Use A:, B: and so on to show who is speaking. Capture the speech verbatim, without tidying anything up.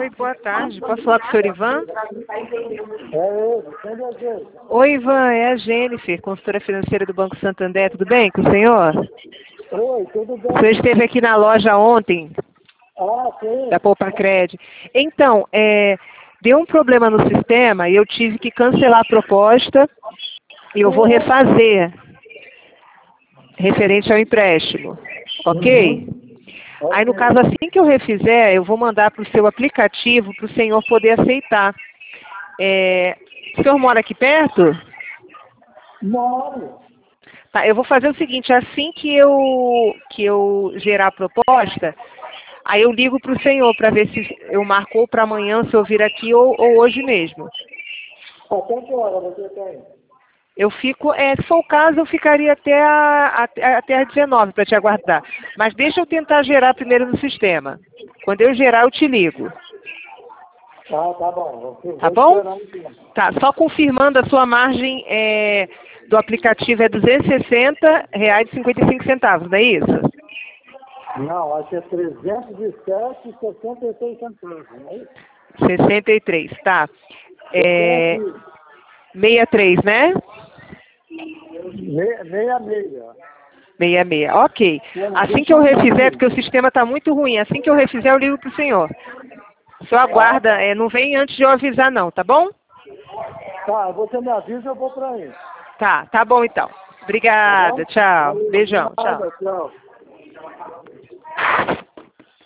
A: Oi, boa tarde. Posso falar com o senhor Ivan?
B: É ele, quem é ele?
A: Oi, Ivan, é a Jennifer, consultora financeira do Banco Santander. Tudo bem com o senhor?
B: Oi, tudo bem?
A: O senhor esteve aqui na loja ontem,
B: Ah, sim.
A: da Poupa-Cred. Então, é, deu um problema no sistema e eu tive que cancelar a proposta e eu vou refazer, referente ao empréstimo. Ok?
B: Uhum.
A: Aí, no
B: Ok.
A: caso, assim que eu refizer, eu vou mandar para o seu aplicativo para o senhor poder aceitar. É, o senhor mora aqui perto?
B: Moro.
A: Tá, eu vou fazer o seguinte, assim que eu, que eu gerar a proposta, aí eu ligo para o senhor para ver se eu marcou para amanhã, se eu vir aqui ou, ou hoje mesmo.
B: Até que hora você tem?
A: Eu fico, é, se for o caso, eu ficaria até, a, até, até às dezenove para te aguardar. Mas deixa eu tentar gerar primeiro no sistema. Quando eu gerar, eu te ligo.
B: Ah, tá bom. Eu
A: Tá
B: vou
A: bom?
B: esperar um tempo.
A: Tá, só confirmando, a sua margem é, do aplicativo é duzentos e sessenta reais e cinquenta e cinco centavos, não é isso?
B: Não, acho que é trezentos e sete e sessenta e seis centavos, não é isso?
A: sessenta e três, tá.
B: Eu tenho
A: É,
B: aqui.
A: sessenta e três, né?
B: Meia, meia, meia.
A: sessenta e seis, ok.
B: Não,
A: Assim que
B: deixa
A: eu
B: eu ver
A: refizer,
B: aqui.
A: porque o sistema está muito ruim, assim que eu refizer, eu ligo para o senhor. Só
B: Ah,
A: aguarda,
B: tá.
A: é, não vem antes de eu avisar não, tá bom?
B: Tá, você me avisa, eu vou pra aí.
A: Tá, tá bom então.
B: Tá
A: Obrigada,
B: bom?
A: tchau.
B: Valeu, de
A: Beijão, tchau.
B: nada, tchau.